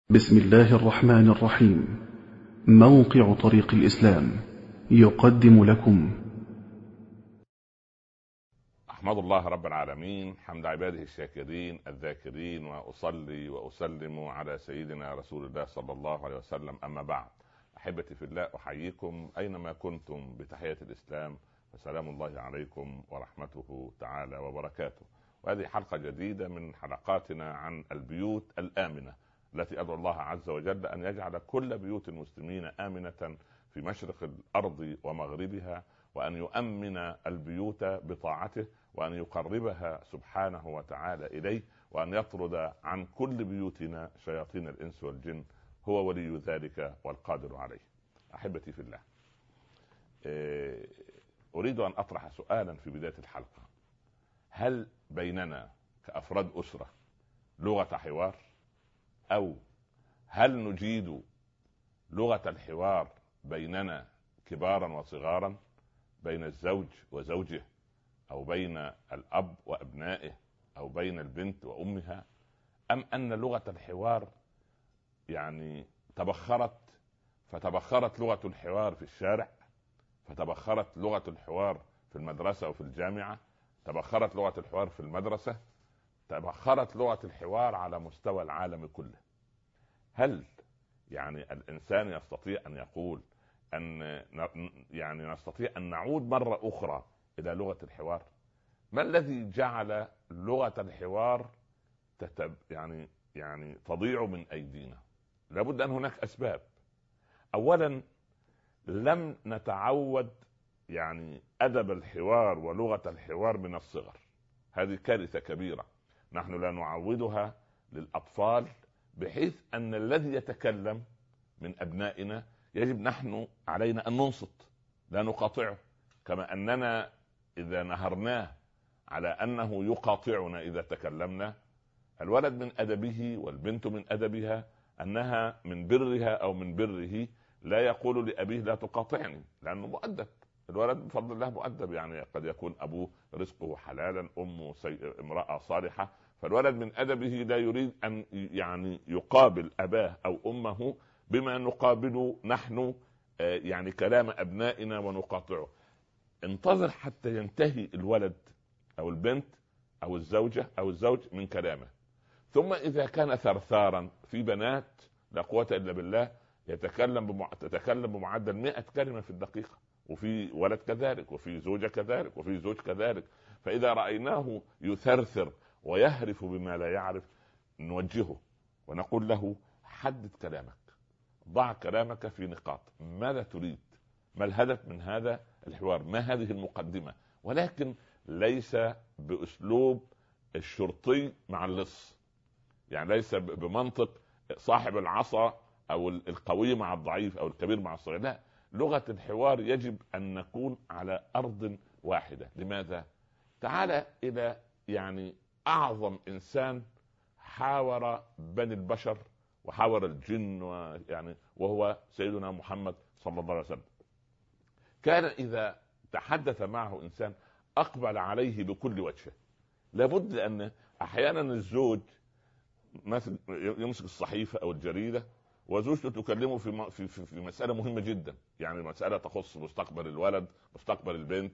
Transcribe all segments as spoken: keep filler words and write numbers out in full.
بسم الله الرحمن الرحيم. موقع طريق الإسلام يقدم لكم. أحمد الله رب العالمين حمد عباده الشاكرين الذاكرين، وأصلي وأسلم على سيدنا رسول الله صلى الله عليه وسلم. أما بعد، أحبتي في الله، أحييكم أينما كنتم بتحية الإسلام، فسلام الله عليكم ورحمته تعالى وبركاته. وهذه حلقة جديدة من حلقاتنا عن البيوت الآمنة، التي أدعو الله عز وجل أن يجعل كل بيوت المسلمين آمنة في مشرق الأرض ومغربها، وأن يؤمن البيوت بطاعته، وأن يقربها سبحانه وتعالى إليه، وأن يطرد عن كل بيوتنا شياطين الإنس والجن. هو ولي ذلك والقادر عليه. أحبتي في الله، أريد أن أطرح سؤالا في بداية الحلقة: هل بيننا كأفراد أسرة لغة حوار؟ أو هل نجيد لغة الحوار بيننا كبارا وصغارا، بين الزوج وزوجه، أو بين الأب وأبنائه، أو بين البنت وأمها؟ أم أن لغة الحوار يعني تبخرت، فتبخرت لغة الحوار في الشارع، فتبخرت لغة الحوار في المدرسة وفي الجامعة، تبخرت لغة الحوار في المدرسة، تبخرت لغة الحوار على مستوى العالم كله؟ هل يعني الإنسان يستطيع أن يقول أن يعني نستطيع أن نعود مرة أخرى إلى لغة الحوار؟ ما الذي جعل لغة الحوار تتب يعني يعني تضيع من أيدينا؟ لابد أن هناك أسباب. أولا، لم نتعود يعني أدب الحوار ولغة الحوار من الصغر. هذه كارثة كبيرة، نحن لا نعودها للأطفال، بحيث أن الذي يتكلم من أبنائنا يجب نحن علينا أن ننصت، لا نقاطعه، كما أننا إذا نهرناه على أنه يقاطعنا إذا تكلمنا. الولد من أدبه والبنت من أدبها أنها من برها أو من بره لا يقول لأبيه لا تقاطعني، لأنه مؤدب. الولد بفضل الله مؤدب، يعني قد يكون أبوه رزقه حلالا، أمه سي... امرأة صالحة، فالولد من أدبه لا يريد أن يعني يقابل أباه أو أمه بما نقابل نحن يعني كلام أبنائنا ونقاطعه. انتظر حتى ينتهي الولد أو البنت أو الزوجة أو الزوج من كلامه، ثم إذا كان ثرثارا، في بنات لا قوة إلا بالله يتكلم بمع... تتكلم بمعدل مئة كلمة في الدقيقة، وفي ولد كذلك، وفي زوجة كذلك، وفي زوج كذلك. فإذا رأيناه يثرثر ويهرف بما لا يعرف، نوجهه ونقول له: حدد كلامك، ضع كلامك في نقاط. ماذا تريد؟ ما الهدف من هذا الحوار؟ ما هذه المقدمة؟ ولكن ليس بأسلوب الشرطي مع اللص، يعني ليس بمنطق صاحب العصا أو القوي مع الضعيف أو الكبير مع الصغير. لا، لغة الحوار يجب أن نكون على أرض واحدة. لماذا؟ تعال إلى يعني أعظم إنسان حاور بني البشر وحاور الجن، ويعني وهو سيدنا محمد صلى الله عليه وسلم. كان إذا تحدث معه إنسان أقبل عليه بكل وجهه. لابد أن أحيانا الزوج مثل يمسك الصحيفة أو الجريدة وزوجته تكلمه في, في, في, في مسألة مهمة جدا، يعني مسألة تخص مستقبل الولد، مستقبل البنت،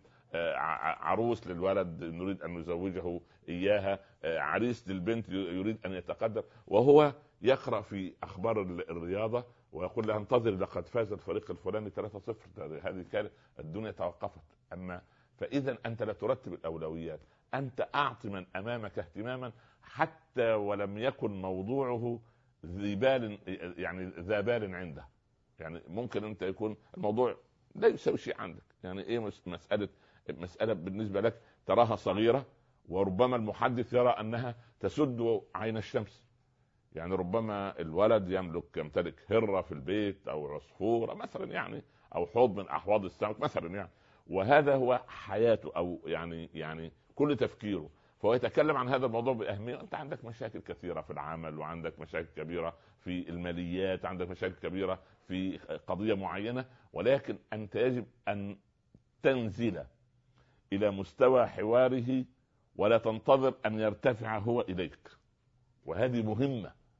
عروس للولد نريد أن نزوجه إياها، عريس للبنت يريد أن يتقدم، وهو يقرأ في أخبار الرياضة ويقول لها: انتظر لقد فاز الفريق الفلاني ثلاثة صفر. هذه كانت الدنيا توقفت. أما فإذا أنت لا ترتب الأولويات، أنت أعط من أمامك اهتماما، حتى ولم يكن موضوعه ذي بال، يعني ذا بال عنده. يعني ممكن أنت يكون الموضوع لا يسوي شيء عندك، يعني إيه مسألة مسألة بالنسبة لك تراها صغيرة، وربما المحدث يرى أنها تسد عين الشمس. يعني ربما الولد يملك يمتلك هرة في البيت أو عصفورة مثلا، يعني أو حوض من أحواض السمك مثلا، يعني وهذا هو حياته أو يعني يعني كل تفكيره، فهو يتكلم عن هذا الموضوع بأهمية. أنت عندك مشاكل كثيرة في العمل، وعندك مشاكل كبيرة في الماليات، عندك مشاكل كبيرة في قضية معينة، ولكن أنت يجب أن تنزل إلى مستوى حواره ولا تنتظر أن يرتفع هو إليك. وهذه مهمة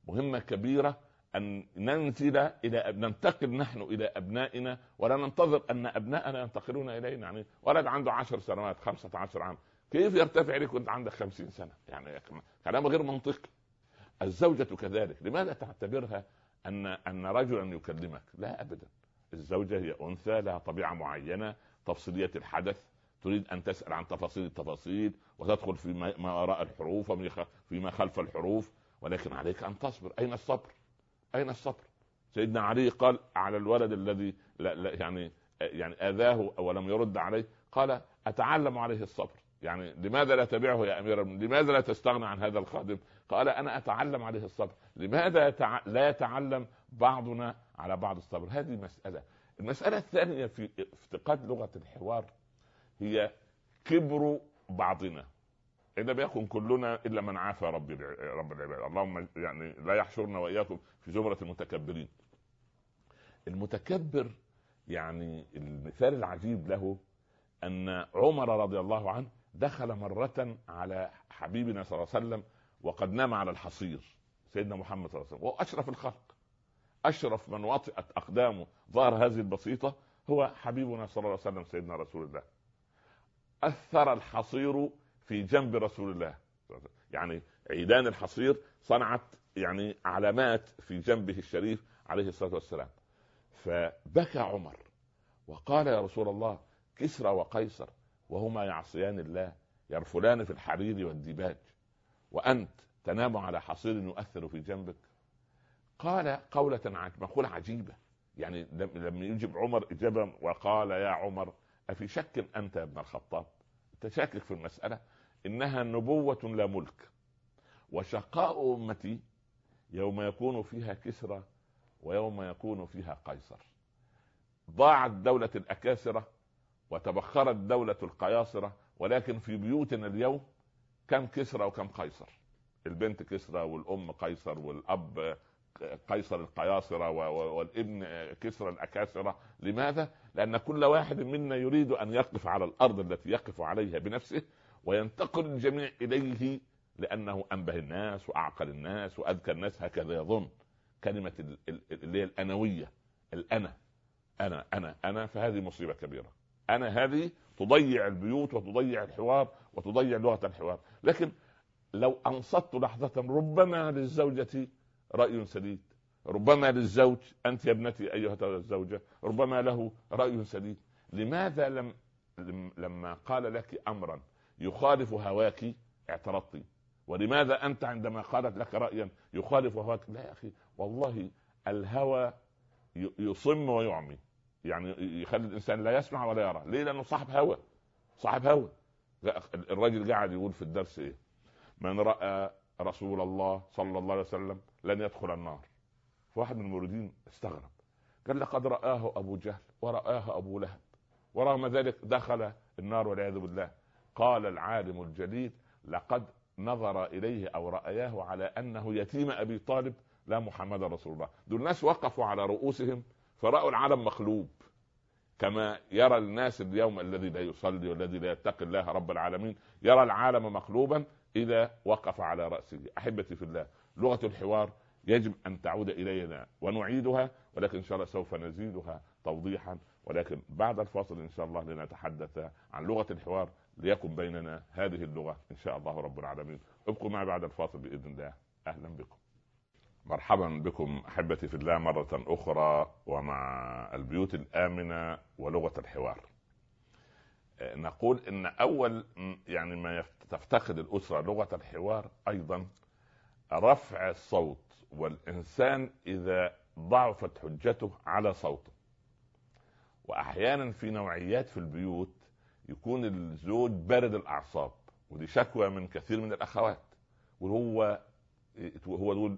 مهمة كبيرة أن ننزل إلى ننتقل نحن إلى أبنائنا، ولا ننتظر أن أبنائنا ينتقلون إلينا. يعني ولد عنده عشر سنوات خمسة عشر عام كيف يرتفع إليك وأنت عندك خمسين سنة؟ يعني كلام غير منطقي. الزوجة كذلك، لماذا تعتبرها أن أن رجلا يكلمك؟ لا أبدا، الزوجة هي أنثى لها طبيعة معينة، تفصيلية الحدث، تريد أن تسأل عن تفاصيل التفاصيل وتدخل في ما وراء الحروف وفيما خلف الحروف، ولكن عليك أن تصبر. أين الصبر؟ أين الصبر؟ سيدنا علي قال على الولد الذي لا لا يعني يعني آذاه ولم يرد عليه، قال أتعلم عليه الصبر. يعني لماذا لا تبعه يا أمير المؤمنين؟ لماذا لا تستغنى عن هذا الخادم؟ قال أنا أتعلم عليه الصبر. لماذا يتع... لا يتعلم بعضنا على بعض الصبر؟ هذه مسألة. المسألة الثانية في افتقاد لغة الحوار هي كبر بعضنا. إذا بيكون كلنا إلا من عافى ربي رب العباد، اللهم يعني لا يحشرنا وإياكم في زمرة المتكبرين. المتكبر يعني المثال العجيب له أن عمر رضي الله عنه دخل مرة على حبيبنا صلى الله عليه وسلم وقد نام على الحصير، سيدنا محمد صلى الله عليه وسلم وهو أشرف الخلق، أشرف من وطئت أقدامه ظهر هذه البسيطة هو حبيبنا صلى الله عليه وسلم سيدنا رسول الله. أثر الحصير في جنب رسول الله، يعني عيدان الحصير صنعت يعني علامات في جنبه الشريف عليه الصلاة والسلام. فبكى عمر وقال يا رسول الله كسرى وقيصر وهما يعصيان الله يرفلان في الحرير والديباج، وأنت تنام على حصير يؤثر في جنبك. قال قولة مقولة عجيبة، يعني لما يجيب عمر إجابة وقال يا عمر أفي شك أنت يا ابن الخطاب؟ تشاكك في المسألة؟ إنها نبوة لا ملك، وشقاء أمتي يوم يكون فيها كسرى ويوم يكون فيها قيصر. ضاعت دولة الأكاسرة وتبخرت دولة القياصرة، ولكن في بيوتنا اليوم كم كسرى وكم قيصر؟ البنت كسرى والأم قيصر والأب قيصر القياصرة والابن كسرى الأكاسرة. لماذا؟ لأن كل واحد منا يريد أن يقف على الأرض التي يقف عليها بنفسه وينتقل الجميع إليه، لأنه أنبه الناس وأعقل الناس وأذكى الناس، هكذا يظن. كلمة اللي هي الأنوية، الأنا أنا أنا أنا فهذه مصيبة كبيرة. أنا هذه تضيع البيوت وتضيع الحوار وتضيع لغة الحوار. لكن لو أنصت لحظة ربما للزوجة رأي سديد، ربما للزوج أنت يا ابنتي أيها الزوجة ربما له رأي سديد، لماذا لم لما قال لك أمرا يخالف هواك اعترضتي؟ ولماذا أنت عندما قالت لك رأيا يخالف هواك؟ لا يا أخي، والله الهوى يصم ويعمي، يعني يخلي الإنسان لا يسمع ولا يرى. ليه؟ لأنه صاحب هوى، صاحب هوى. الراجل قاعد يقول في الدرس إيه؟ من رأى رسول الله صلى الله عليه وسلم لن يدخل النار. فواحد من الموردين استغرب، قال لقد رآه أبو جهل ورآه أبو لهب ورغم ذلك دخل النار والعياذ بالله. قال العالم الجليل لقد نظر إليه أو رأياه على أنه يتيم أبي طالب لا محمد رسول الله. دول الناس وقفوا على رؤوسهم فرأوا العالم مقلوب، كما يرى الناس اليوم الذي لا يصلي والذي لا يتقي الله رب العالمين يرى العالم مقلوبا إذا وقف على رأسه. أحبتي في الله، لغة الحوار يجب أن تعود إلينا ونعيدها، ولكن إن شاء الله سوف نزيدها توضيحا، ولكن بعد الفاصل إن شاء الله لنتحدث عن لغة الحوار ليكن بيننا هذه اللغة إن شاء الله رب العالمين. ابقوا معي بعد الفاصل بإذن الله. أهلا بكم، مرحبا بكم أحبتي في الله مرة أخرى ومع البيوت الآمنة ولغة الحوار. نقول إن أول يعني ما تفتقد الأسرة لغة الحوار أيضا رفع الصوت، والإنسان إذا ضعفت حجته على صوته. وأحيانا في نوعيات في البيوت يكون الزوج بارد الأعصاب، ودي شكوى من كثير من الأخوات، وهو هو يقول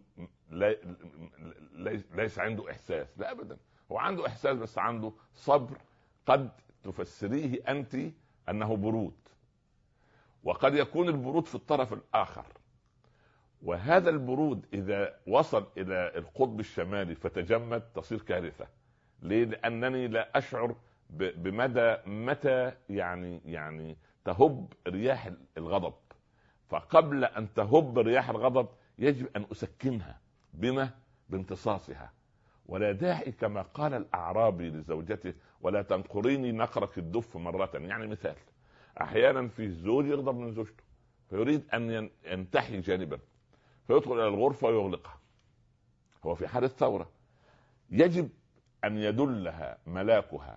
ليس عنده إحساس. لا أبدا، هو عنده إحساس بس عنده صبر قد تفسريه أنت أنه برود، وقد يكون البرود في الطرف الآخر. وهذا البرود إذا وصل إلى القطب الشمالي فتجمد تصير كارثة. ليه؟ لأنني لا أشعر بمدى متى يعني يعني تهب رياح الغضب. فقبل أن تهب رياح الغضب يجب أن أسكنها بما بامتصاصها. ولا داعي كما قال الأعرابي لزوجته: ولا تنقريني نقرك الدف مرة. يعني مثال، أحيانا في الزوج يغضب من زوجته فيريد أن ينتحي جانبا فيدخل إلى الغرفة ويغلقها، هو في حالة ثورة. يجب أن يدلها ملاكها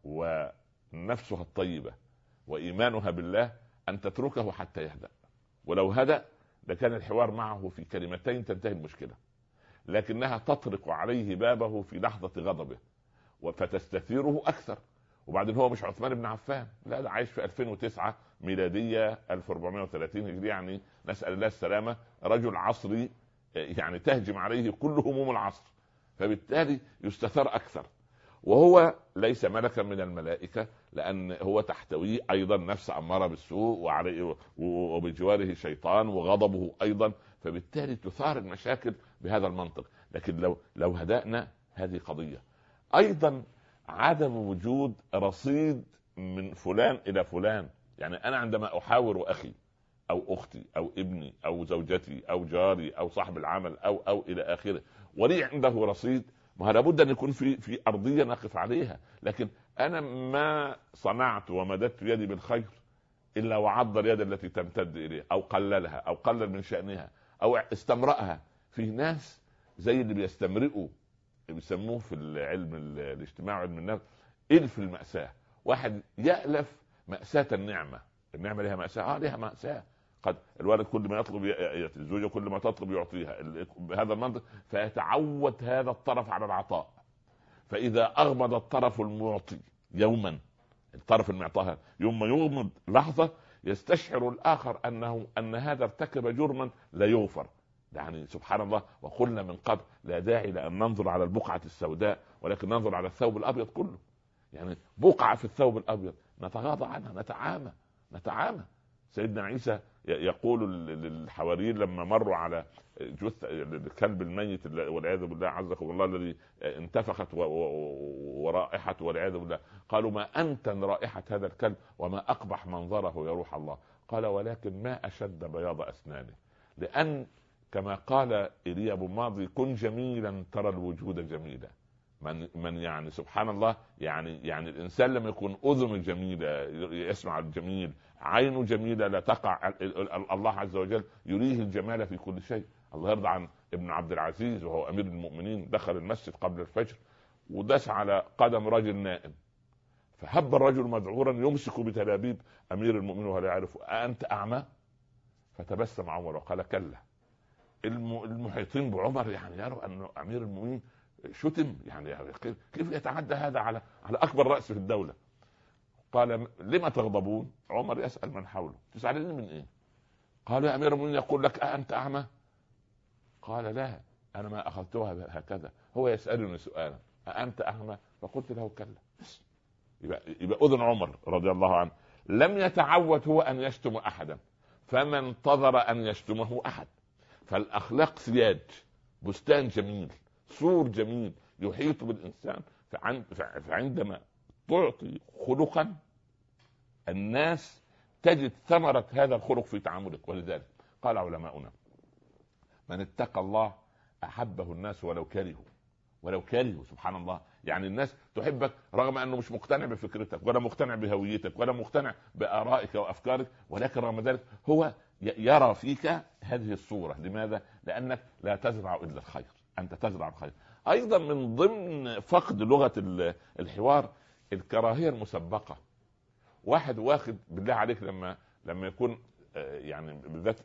ونفسها الطيبة وإيمانها بالله أن تتركه حتى يهدأ، ولو هدأ لكان الحوار معه في كلمتين تنتهي المشكلة، لكنها تطرق عليه بابه في لحظة غضبه فتستثيره أكثر. وبعدين هو مش عثمان بن عفان، لا، ده عايش في ألفين وتسعة ميلادية ألف وأربعمائة وثلاثين هجري، يعني نسأل الله السلامة، رجل عصري يعني تهجم عليه كل هموم العصر، فبالتالي يستثار أكثر. وهو ليس ملكا من الملائكة، لأن هو تحتويه أيضا نفس أمارة بالسوء وعليه وبجواره شيطان وغضبه أيضا، فبالتالي تثار المشاكل بهذا المنطق. لكن لو لو هدأنا هذه قضية. أيضا عدم وجود رصيد من فلان إلى فلان، يعني أنا عندما أحاور أخي أو أختي أو ابني أو زوجتي أو جاري أو صاحب العمل أو أو إلى آخره ولي عنده رصيد، ما لابد أن يكون في في أرضية نقف عليها. لكن أنا ما صنعت ومددت يدي بالخير إلا وعض اليد التي تمتد إليه أو قللها أو قلل من شأنها أو استمرأها. في ناس زي اللي بيستمرئوا، بيسموه في العلم الاجتماعي علم النفس إلف المأساة. واحد يألف مأساة النعمة، النعمة لها مأساة، اه لها مأساة. قد الولد كل ما يطلب يأتي، الزوجة كل ما تطلب يعطيها، بهذا المنطق فيتعود هذا الطرف على العطاء. فإذا أغمض الطرف المعطي يوما، الطرف المعطاها يوم ما يغمض لحظة يستشعر الآخر أنه أن هذا ارتكب جرما لا يغفر. يعني سبحان الله، وقلنا من قبل لا داعي لأن ننظر على البقعة السوداء ولكن ننظر على الثوب الأبيض كله. يعني بقعة في الثوب الأبيض نتغاضى عنها، نتعامى نتعامى. سيدنا عيسى يقول للحواريين لما مروا على جث الكلب الميت والعياذ بالله عزكم الله الذي انتفخت ورائحته والعياذ بالله، قالوا: ما أنتن رائحة هذا الكلب وما أقبح منظره يا روح الله. قال: ولكن ما أشد بياض أسنانه. لأن كما قال إيليا أبو ماضي: كن جميلا ترى الوجود جميلا. من من يعني سبحان الله، يعني يعني الإنسان لما يكون أذن جميلة يسمع الجميل، عينه جميلة لا تقع، الله عز وجل يريه الجمال في كل شيء. الله يرضى عن ابن عبد العزيز وهو أمير المؤمنين، دخل المسجد قبل الفجر ودس على قدم رجل نائم، فهب الرجل مذعورا يمسك بتلابيب أمير المؤمنين ولا يعرف: أنت أعمى؟ فتبسم عمر وقال: كلا. المحيطين بعمر يعني يروا أن أمير المؤمنين شتم، يعني كيف يتعدى هذا على على أكبر رأس في الدولة؟ قال: لما تغضبون؟ عمر يسأل من حوله: تسألني من إيه؟ قال: يا أمير المؤمنين يقول لك أنت أعمى؟ قال: لا، أنا ما أخذتها هكذا، هو يسألني سؤالا: أنت أعمى؟ فقلت له: كلا. يبقى, يبقى أذن عمر رضي الله عنه لم يتعود هو أن يشتم أحدا، فما انتظر أن يشتمه أحد. فالأخلاق سياج، بستان جميل، سور جميل يحيط بالإنسان. فعندما تعطي خلقا الناس تجد ثمرة هذا الخلق في تعاملك. ولذلك قال علماؤنا: من اتقى الله أحبه الناس ولو كرهوا، ولو كرهوا. سبحان الله، يعني الناس تحبك رغم أنه مش مقتنع بفكرتك ولا مقتنع بهويتك ولا مقتنع بآرائك وأفكارك، ولكن رغم ذلك هو يرى فيك هذه الصورة. لماذا؟ لأنك لا تزرع إلا الخير، أنت تزرع الخير. أيضا من ضمن فقد لغة الحوار الكراهية المسبقة. واحد واخد بالله عليك لما لما يكون يعني بالذات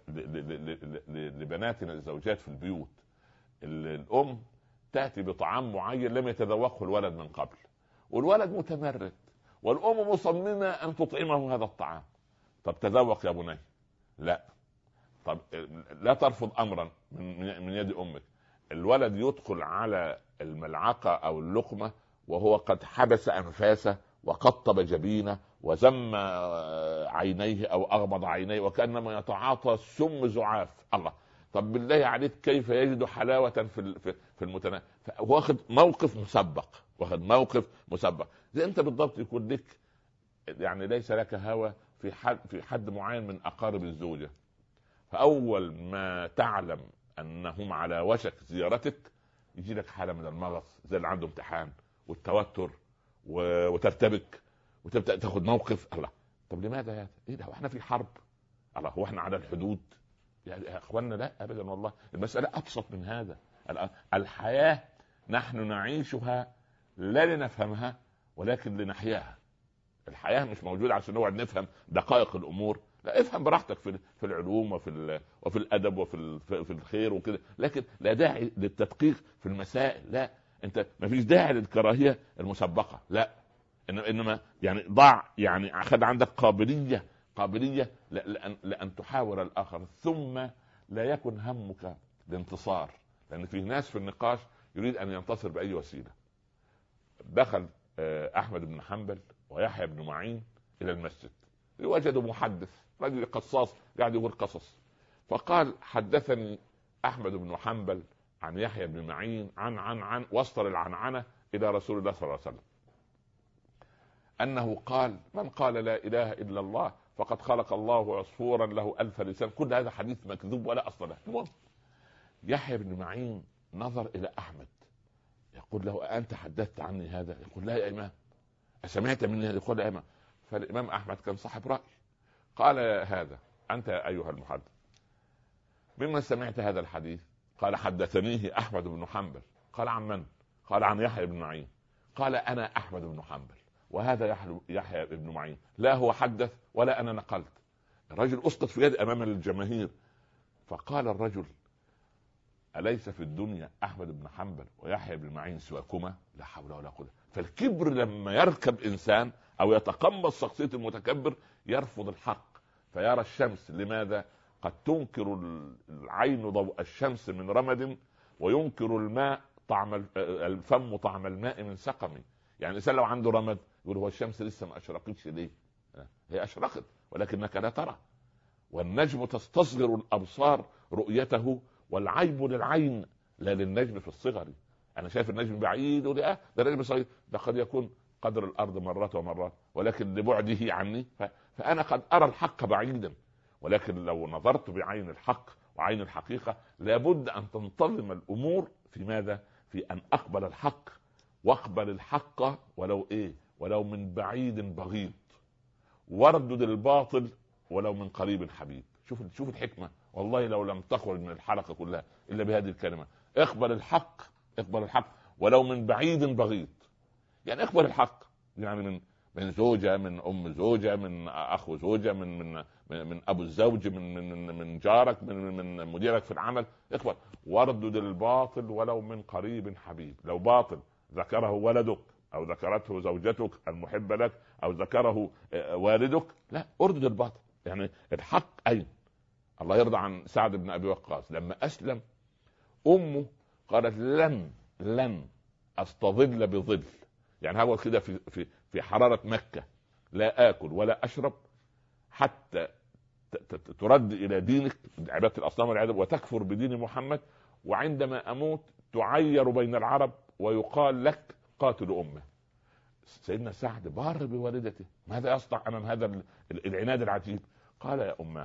لبناتنا الزوجات في البيوت، الأم تأتي بطعام معين لم يتذوقه الولد من قبل، والولد متمرد والأم مصممة أن تطعمه هذا الطعام. طب تذوق يا بني. لا. طب لا ترفض أمرا من من يد أمك. الولد يدخل على الملعقة أو اللقمة وهو قد حبس أنفاسه وقطب جبينه وزم عينيه أو أغمض عينيه وكأنما يتعاطى سم زعاف. الله. طب بالله عليك كيف يجد حلاوة في في المتناول؟ واخد موقف مسبق، واخد موقف مسبق. زي أنت بالضبط يكون لك يعني ليس لك هوى في حد في حد معين من أقارب الزوجة، فأول ما تعلم انهم على وشك زيارتك يجي لك حاله من المغص زي اللي عنده امتحان والتوتر وترتبك وتبدا تاخد موقف. الله، طب لماذا هذا؟ ايه ده؟ احنا في حرب؟ الله، هو احنا على الحدود؟ يعني يا اخواننا لا ابدا والله، المساله ابسط من هذا. الحياه نحن نعيشها لا لنفهمها ولكن لنحياها. الحياه مش موجوده عشان نقعد نفهم دقائق الامور، لا، افهم براحتك في في العلوم وفي وفي الادب وفي في الخير وكده، لكن لا داعي للتدقيق في المسائل. لا، انت ما فيش داعي للكراهيه المسبقه، لا، انما يعني ضع يعني خد عندك قابليه قابليه لأن, لأن تحاور الآخر، ثم لا يكن همك الانتصار، لأن في ناس في النقاش يريد أن ينتصر بأي وسيلة. دخل أحمد بن حنبل ويحيى بن معين إلى المسجد، وجدوا محدث رجل قصاص قاعد يقول قصص، فقال حدثني أحمد بن حنبل عن يحيى بن معين عن عن عن وصل العنعنة إلى رسول الله صلى الله عليه وسلم أنه قال: من قال لا إله إلا الله فقد خلق الله عصفورا له ألف لسان. كل هذا حديث مكذوب ولا أصل له. المهم يحيى بن معين نظر إلى أحمد يقول له: أنت حدثت عني هذا؟ يقول: لا يا إمام. أسمعت مني؟ يقول: لا يا إمام. فالإمام أحمد كان صاحب رأي، قال: هذا أنت أيها المحدث ممن سمعت هذا الحديث؟ قال: حدثنيه أحمد بن حنبل. قال: عن من؟ قال: عن يحيى بن معين. قال: أنا أحمد بن حنبل وهذا يحيى بن معين، لا هو حدث ولا أنا نقلت. الرجل أسقط في يد أمام الجماهير. فقال الرجل: أليس في الدنيا أحمد بن حنبل ويحيى بن معين سواكما؟ لا حول ولا قوة. فالكبر لما يركب إنسان أو يتقمص شخصية المتكبر يرفض الحق فيرى الشمس. لماذا؟ قد تنكر العين ضوء الشمس من رمد وينكر الماء طعم الفم طعم الماء من سقم. يعني الإنسان لو عنده رمد يقول: هو الشمس لسه ما أشرقتش ليه؟ هي أشرقت ولكنك لا ترى. والنجم تستصغر الأبصار رؤيته، والعيب للعين لا للنجم في الصغر. أنا شايف النجم بعيد ولا ده النجم صغير، ده قد يكون قدر الأرض مرات ومرات، ولكن لبعده عني فأنا قد أرى الحق بعيدا. ولكن لو نظرت بعين الحق وعين الحقيقة لابد أن تنتظم الأمور في ماذا؟ في أن أقبل الحق، واقبل الحق ولو ايه؟ ولو من بعيد بغيض، واردد الباطل ولو من قريب حبيب. شوف شوف الحكمة. والله لو لم تخرج من الحلقة كلها الا بهذه الكلمة: اقبل الحق، اقبل الحق ولو من بعيد بغيض. يعني اقبل الحق، يعني من من زوجة، من ام زوجة، من اخو زوجة، من من من, من ابو الزوج، من من من جارك، من من مديرك في العمل. اقبل. واردد الباطل ولو من قريب حبيب. لو باطل ذكره ولدك او ذكرته زوجتك المحبة لك او ذكره والدك، لا، اردد الباطل. يعني الحق اين؟ الله يرضى عن سعد بن ابي وقاص لما اسلم امه قالت: لن لن استظل بظل، يعني هو كده في في في حرارة مكة لا اكل ولا اشرب حتى ترد الى دينك عبادة الاصنام والعياذ وتكفر بدين محمد، وعندما اموت تعير بين العرب ويقال لك قاتل امه. سيدنا سعد بار بوالدته، ماذا يصنع امام هذا العناد العجيب؟ قال: يا اماه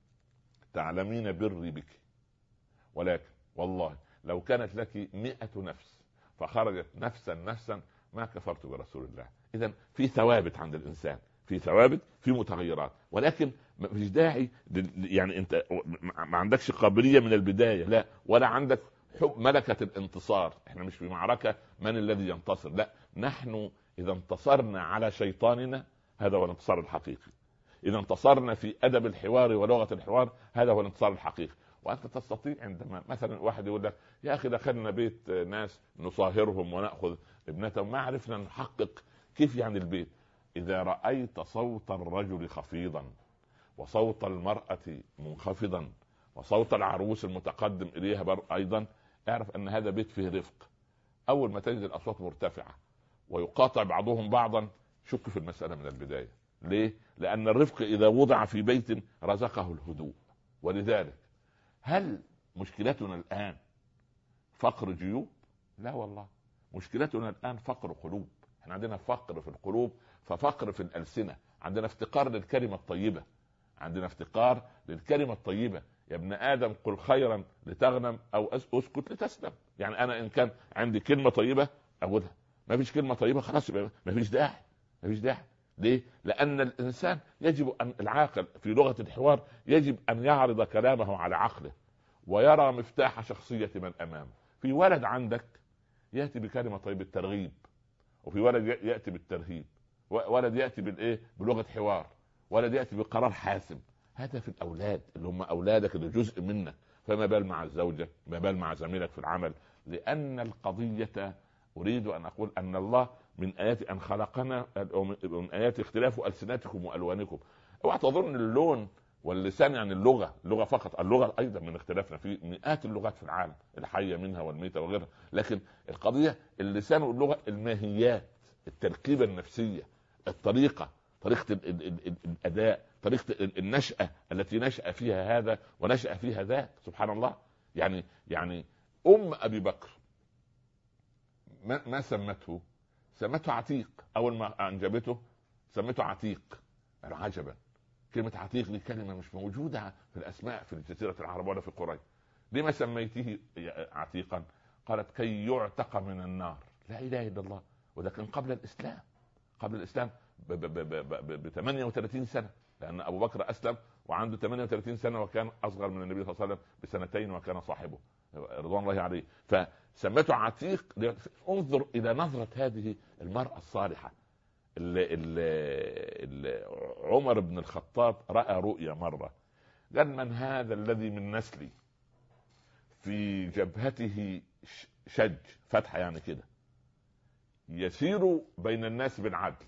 تعلمين بري بك، ولكن والله لو كانت لك مئة نفس فخرجت نفسا نفسا ما كفرت برسول الله. اذا في ثوابت عند الانسان، في ثوابت، في متغيرات، ولكن مفيش داعي يعني انت ما عندكش قابلية من البداية، لا، ولا عندك حب ملكة الانتصار. احنا مش في معركة من الذي ينتصر، لا، نحن اذا انتصرنا على شيطاننا هذا هو الانتصار الحقيقي. اذا انتصرنا في ادب الحوار ولغة الحوار هذا هو الانتصار الحقيقي. وانت تستطيع عندما مثلا واحد يقول لك: يا اخي دخلنا بيت ناس نصاهرهم وناخذ ابنتهم ما عرفنا نحقق كيف يعني البيت. اذا رايت صوت الرجل خفيضا وصوت المرأة منخفضا وصوت العروس المتقدم اليها ايضا اعرف ان هذا بيت فيه رفق. اول ما تجد الاصوات مرتفعة ويقاطع بعضهم بعضا شك في المسألة من البداية. ليه؟ لان الرفق اذا وضع في بيت رزقه الهدوء. ولذلك هل مشكلتنا الآن فقر جيوب؟ لا والله، مشكلتنا الآن فقر قلوب. احنا عندنا فقر في القلوب، ففقر في الألسنة، عندنا افتقار للكلمة الطيبة، عندنا افتقار للكلمة الطيبة. يا ابن ادم قل خيرا لتغنم او اسكت لتسلم. يعني انا ان كان عندي كلمه طيبه اقولها، ما فيش كلمه طيبه خلاص ما فيش داعي، ما فيش داعي. ليه؟ لان الانسان يجب ان العاقل في لغه الحوار يجب ان يعرض كلامه على عقله ويرى مفتاح شخصيه من امامه. في ولد عندك ياتي بكلمه طيبه الترغيب، وفي ولد ياتي بالترهيب، ولد ياتي بالايه بلغه حوار، ولد ياتي بقرار حاسم. هذا في الاولاد اللي هم اولادك اللي جزء منك، فما بال مع الزوجه، ما بال مع زميلك في العمل. لان القضيه اريد ان اقول ان الله من ايات ان خلقنا، من ايات اختلاف السنتكم والوانكم. اوعى تظن اللون واللسان يعني اللغه، اللغه فقط، اللغه ايضا من اختلافنا في مئات اللغات في العالم، الحيه منها والميته وغيرها. لكن القضيه اللسان واللغه الماهيات، التركيبه النفسيه، الطريقه، طريقه الاداء، طريقه النشاه التي نشا فيها هذا ونشا فيها ذاك. سبحان الله. يعني يعني ام ابي بكر ما, ما سمته سمته عتيق. اول ما انجبته سمته عتيق. عجبا، كلمه عتيق دي كلمه مش موجوده في الاسماء في جزيره العرب ولا في قريش. لما سميته عتيقا؟ قالت كي يعتق من النار. لا اله الا الله. وده كان قبل الاسلام، قبل الاسلام ب ثمانية وثلاثين سنه، لان ابو بكر اسلم وعنده ثمانية وثلاثين سنه وكان اصغر من النبي صلى الله عليه وسلم بسنتين وكان صاحبه رضوان الله عليه. فسمته عتيق. انظر الى نظره هذه المراه الصالحه. اللي اللي عمر بن الخطاب راى رؤيا مره، قال من هذا الذي من نسلي في جبهته شج، فتحه يعني كده، يسير بين الناس بالعدل.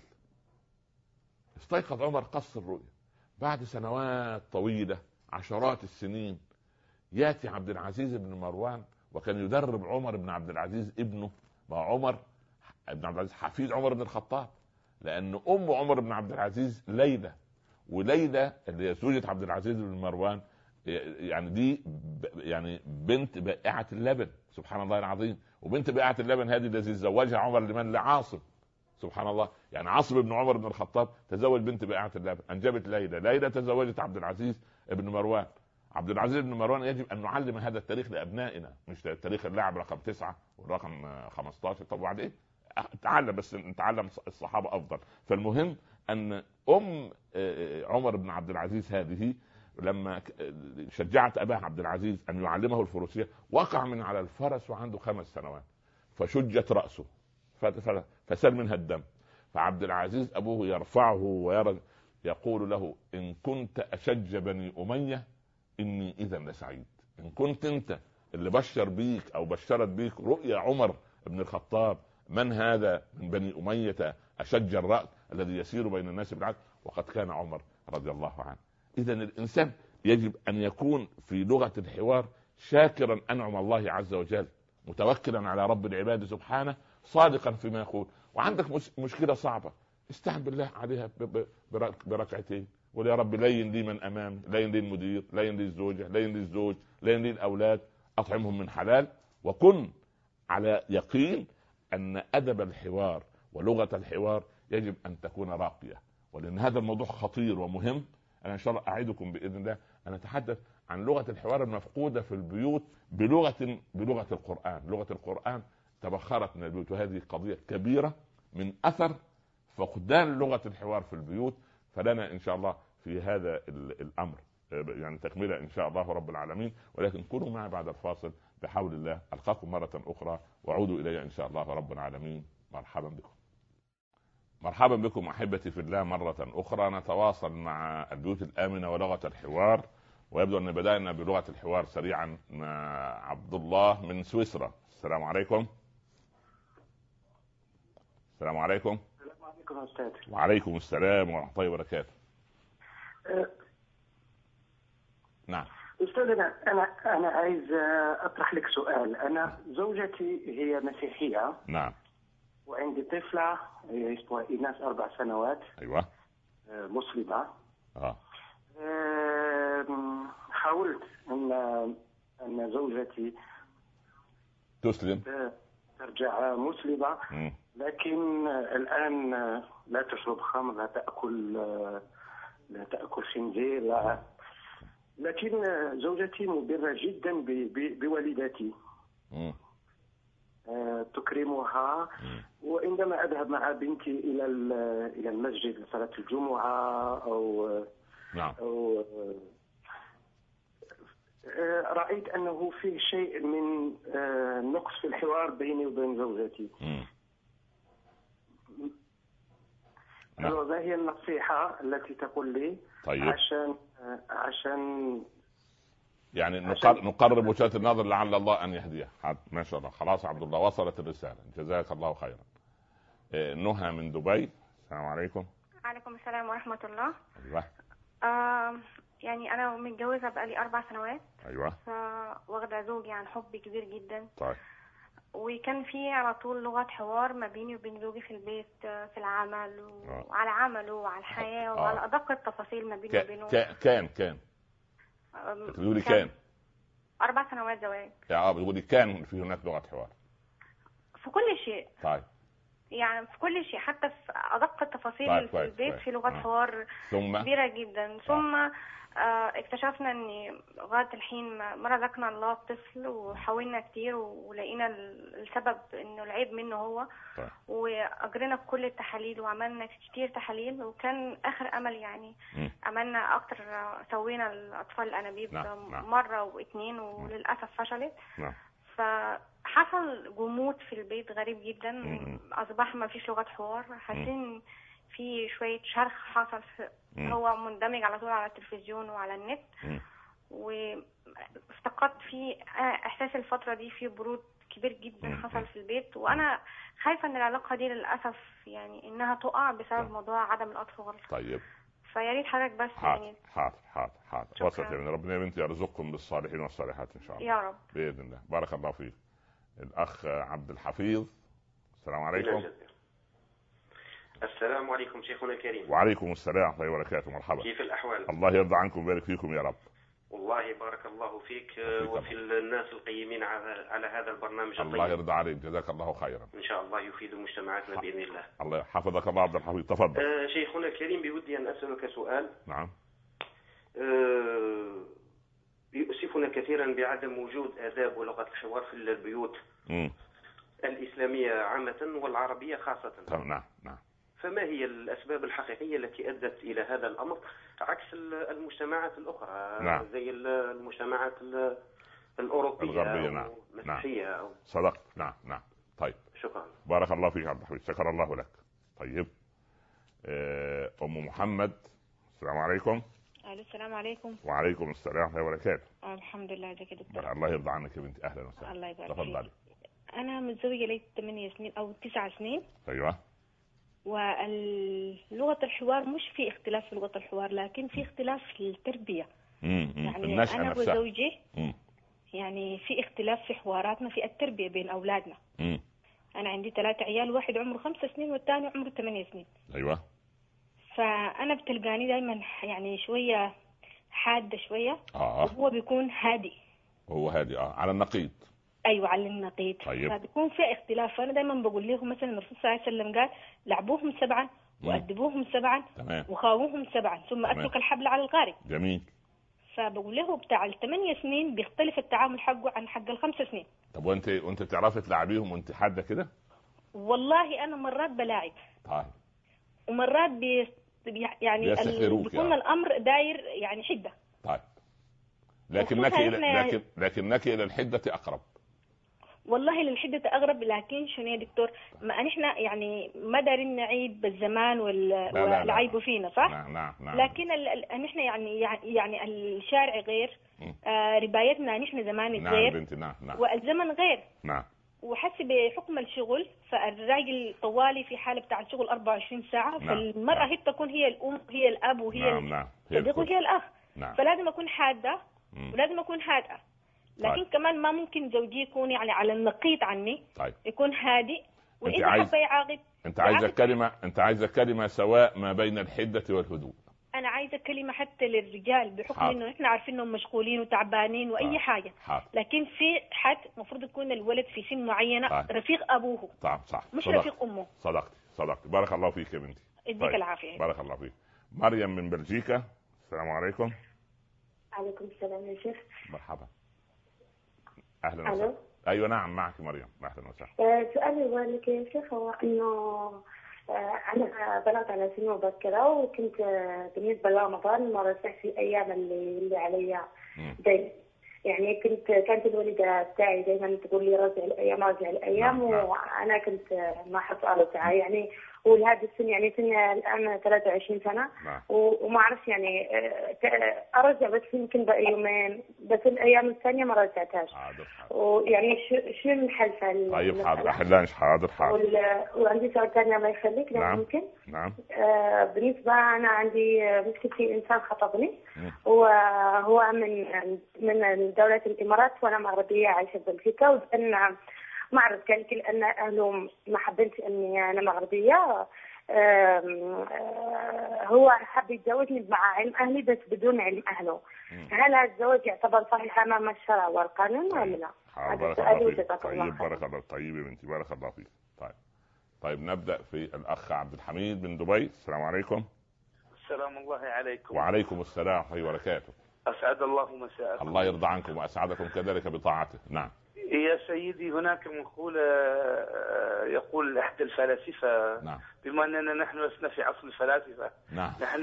استيقظ عمر قص الرؤيا. بعد سنوات طويله، عشرات السنين، ياتي عبد العزيز بن مروان، وكان يدرب عمر بن عبد العزيز ابنه. ما عمر بن عبد العزيز حفيد عمر بن الخطاب، لأن أم عمر بن عبد العزيز ليلى، وليلى اللي هي زوجة عبد العزيز بن مروان يعني دي يعني بنت بائعة اللبن. سبحان الله العظيم. وبنت بائعة اللبن هذه الذي زوجها عمر لمن؟ لعاصم. سبحان الله. يعني عاصم بن عمر بن الخطاب تزوج بنت بائعة اللبن، أنجبت ليلى، ليلى تزوجت عبد العزيز بن مروان. عبد العزيز بن مروان يجب أن نعلم هذا التاريخ لأبنائنا، مش تاريخ اللاعب رقم تسعة والرقم خمسة عشر. طب وبعدين تعلم، بس نتعلم الصحابة أفضل. فالمهم أن أم عمر بن عبد العزيز هذه لما شجعت أباه عبد العزيز أن يعلمه الفروسية، وقع من على الفرس وعنده خمس سنوات، فشجت رأسه فسال منها الدم. فعبد العزيز أبوه يرفعه ويرى، يقول له إن كنت أشج بني أمية إني إذا لسعيد. إن كنت أنت اللي بشر بيك أو بشرت بيك رؤيا عمر بن الخطاب، من هذا من بني أمية أشج الرأس الذي يسير بين الناس بالعدل، وقد كان عمر رضي الله عنه. إذا الإنسان يجب أن يكون في لغة الحوار شاكرا أنعم الله عز وجل، متوكلا على رب العباد سبحانه، صادقا فيما يقول. وعندك مشكلة صعبة، استعن بالله عليها بركعتين، ويا يا رب لين لي من أمامي، لين لي المدير، لين لي الزوجة، لين لي الزوج، لين لي الأولاد، أطعمهم من حلال. وكن على يقين أن أدب الحوار ولغة الحوار يجب أن تكون راقية. ولأن هذا الموضوع خطير ومهم، أنا إن شاء الله أعدكم بإذن الله أن أتحدث عن لغة الحوار المفقودة في البيوت بلغة بلغة القرآن. لغة القرآن تبخرت من البيوت، وهذه قضية كبيرة من أثر فقدان لغة الحوار في البيوت. فلنا إن شاء الله في هذا الأمر يعني تكملة إن شاء الله رب العالمين. ولكن كونوا معي بعد الفاصل بحول الله. ألقاكم مرة أخرى وعودوا إلي إن شاء الله رب العالمين. مرحبا بكم، مرحبا بكم أحبتي في الله مرة أخرى. نتواصل مع البيوت الآمنة ولغة الحوار، ويبدو أن بدأنا بلغة الحوار سريعا مع عبد الله من سويسرا. السلام عليكم. السلام عليكم. السلام عليكم أستاذ. وعليكم السلام ورحمة الله وبركاته. أه نعم أستاذ، أنا أنا أنا عايز أطرح لك سؤال. أنا زوجتي هي مسيحية. نعم. وعندي طفلة اسمها إيناس أربع سنوات. أيوة. مسلمة. آه. حاولت أن أن زوجتي تسلم، ترجع مسلمة، م. لكن الآن لا تشرب خمر، لا تأكل لا تأكل خنزير، لا لكن زوجتي مبرة جدا ب- ب- بوالدتي. مم. آه، تكرمها. وعندما أذهب مع بنتي إلى ال- إلى المسجد لصلاة الجمعة أو نعم. أو آه، رأيت أنه فيه شيء من آه، نقص في الحوار بيني وبين زوجتي. مم. نعم. ما هي النصيحة التي تقول لي طيب. عشان آه، عشان يعني عشان- نقر... نقرب وجهة النظر لعل الله ان يهديه. حد- ما شاء الله. خلاص عبد الله وصلت الرسالة، جزاك الله خيرا. إيه، نهى من دبي. السلام عليكم. عليكم السلام ورحمة الله. ايوه. آه يعني أنا متجوزة بقالي أربع سنوات. ايوه. فواخدة زوجي عن حب كبير جدا. طيب. وكان في على طول لغة حوار ما بيني وبين زوجي في البيت، آه، في العمل آه. وعلى عمله وعلى الحياة آه. وعلى أدق التفاصيل ما بيني ك... وبينه. ك... كان كان آم، بتقولي كان أربع سنوات زواج. يا اه بتقولي كان في هناك لغة حوار. في كل شيء، طيب. يعني في كل شيء، حتى في أدق التفاصيل طيب، في كويس، البيت كويس. في لغة آه. حوار ثم كبيرة جدا. ثم آه، اكتشفنا ان لغايه الحين ما ما رزقنا الله طفل، وحاولنا كتير ولقينا ال- السبب انه العيب منه هو. طيب. واجرينا كل التحاليل وعملنا كتير تحاليل، وكان اخر امل يعني مم. عملنا اكتر، سوينا الاطفال الانابيب نعم، نعم. مره واثنين وللاسف فشلت. نعم. فحصل جمود في البيت غريب جدا. مم. اصبح ما فيش لغه حوار، حاسين في شويه شرخ حصل في مم. هو مندمج على طول على التلفزيون وعلى النت. مم. وافتقدت في احساس الفتره دي في برود كبير جدا مم. حصل في البيت. وانا خايفه ان العلاقه دي للاسف يعني انها تقع بسبب موضوع عدم الاطفال. طيب. فيا ريت حضرتك بس حاضر يعني. حاضر حاضر حاضر. شكراً. وصلت يا بنت ربنا يا بنتي يرزقكم بالصالحين والصالحات ان شاء الله. يا رب. باذن الله. بارك الله فيك. الاخ عبد الحفيظ. السلام عليكم. السلام عليكم شيخنا الكريم. وعليكم السلام ورحمه الله وبركاته. مرحبا. كيف الأحوال؟ الله يرضى عنكم ويبارك فيكم يا رب. والله بارك الله فيك وفيك وفي الناس القيمين على على هذا البرنامج الله الطيب. يرضى عليك. جزاك الله خيرا. إن شاء الله يفيد مجتمعاتنا بإذن الله. الله حفظك الله عبد الحفيظ. تفضل. آه شيخنا الكريم، بودي أن أسألك سؤال. نعم. آه يؤسفنا كثيرا بعدم وجود آداب ولغة الحوار في البيوت امم الإسلامية عامة والعربية خاصة. نعم نعم. فما هي الأسباب الحقيقية التي أدت إلى هذا الأمر عكس المجتمعات الأخرى؟ نعم. زي المجتمعات الأوروبية الغربية. نعم. أو المسيحية. نعم. أو صدقت. نعم نعم. طيب. شكرا. بارك الله فيك عبد الحفيظ. شكر الله لك. طيب. أم محمد. السلام عليكم. السلام عليكم. وعليكم السلام ورحمة الله وبركاته. الحمد لله. ازيك يا دكتور؟ الله يرضى عنك يا بنتي. أهلا وسهلا. الله يبارك تفضلي. فيك. أنا متزوجة لي ثمانية سنين أو تسع سنين. أيوة. ولغة الحوار مش في اختلاف في لغة الحوار، لكن في اختلاف في التربية. مم. يعني النشأة أنا نفسها. وزوجي مم. يعني في اختلاف في حواراتنا في التربية بين أولادنا. مم. أنا عندي ثلاثة عيال، واحد عمره خمس سنين والثاني عمره ثمانية سنين. أيوة. فأنا بتلقاني دايما يعني شوية حادة شوية. آه. وهو بيكون هادي. هو هادي. آه. على النقيض. ايوه على النقيض. طيب. فبيكون في اختلاف. فانا دايما بقول لهم مثلا الرسول صلى الله عليه وسلم قال لعبوهم سبعا وادبوهم سبعا تمام. وخاووهم سبعا ثم تمام. اترك الحبل على الغارب. جميل. فبقول له بتاع الثمانية سنين بيختلف التعامل حقه عن حق الخمس سنين. طب وانت وانت بتعرفي تلعبيهم وانت حاده كده؟ والله انا مرات بلاعب. طيب. ومرات بي يعني ال... بيكون الامر داير يعني حده. طيب. لكنك الى لكن لكنك الى الحده اقرب. والله للحدة أغرب، لكن شنو يا دكتور، ما نحن يعني ما دارين نعيب بالزمان والعيب فينا صح؟ نعم نعم نعم. لكن نحن يعني يعني الشارع غير، آه ربايتنا نحن زمان نعم غير. بنتي. نعم نعم. والزمن غير. نعم. وحسب بحكم الشغل فالراجل طوالي في حالة بتاع الشغل أربعة وعشرين ساعة. نعم. فالمرأة نعم. هي تكون هي الأم هي الأب وهي نعم نعم. الصديق وهي الأخ. نعم. فلازم أكون حادة ولازم أكون هادئة. لكن طيب. كمان ما ممكن زوجي يكون يعني على النقيض عني. طيب. يكون هادئ وإذا عايز... حب يعاقب. انت عايزه كلمه انت عايزه كلمه سواء ما بين الحده والهدوء. انا عايزه كلمه حتى للرجال بحكم حاضر. انه احنا عارفين انهم مشغولين وتعبانين واي حاضر. حاجه حاضر. لكن في حد المفروض يكون الولد في سن معينه حاضر. رفيق ابوه. طبعا صح. مش صدقت. رفيق امه. صدقتي صدقتي. بارك الله فيك يا بنتي. اديك طيب. العافيه. بارك الله فيك. مريم من بلجيكا. السلام عليكم. عليكم السلام يا شيخ. مرحبا. اهلا وسهلا. ايوه نعم معك مريم. اهلا وسهلا. آه سؤالي هو لك يا شيخ، هو انه آه انا بلغت على سن مبكره، وكنت آه بالنسبه لرمضان ما رجعت في الايام اللي, اللي عليا دين. يعني كنت كانت الوالده بتاعي دائما تقول لي رجع الايام رجع الايام، نعم. وانا كنت ما حصل ارجع يعني. ولهذا السن يعني سنة الآن ثلاثة وعشرين سنة، نعم. وما أعرف يعني أرجع بس يمكن بقى يومين، بس الأيام الثانية ما رجعتهاش. حاضر حاضر. ويعني شو شو الحل في طيب حاضر أحلانش. حاضر حاضر. وعندي سؤال ثاني الله يخليك لو نعم. ممكن. نعم. آه بالنسبة أنا عندي مشكلتي إنسان خطبني، وهو من من دولة الإمارات وأنا مغربية عايشة في بلجيكا، وأنا ما أعرف كان لأن أهله ما حبنش أني أنا مغربية. هو حب يتزوجني مع علم أهلي بس بدون علم أهله. هل هذا الزواج يعتبر صحيح أمام الشرع والقانون ولا لا؟ هذا سؤالي. طيب بارك الله. طيب يا بنتي بارك الله فيك. طيب طيب نبدأ في الأخ عبد الحميد من دبي. السلام عليكم. السلام الله عليكم. وعليكم السلام ورحمة الله وبركاته. أسعد الله مساءكم. الله يرضى عنكم وأسعدكم كذلك بطاعته. نعم يا سيدي، هناك مقولة يقول أحد الفلاسفة، نعم. بما أننا نحن لسنا في عصر الفلاسفة، نعم. نحن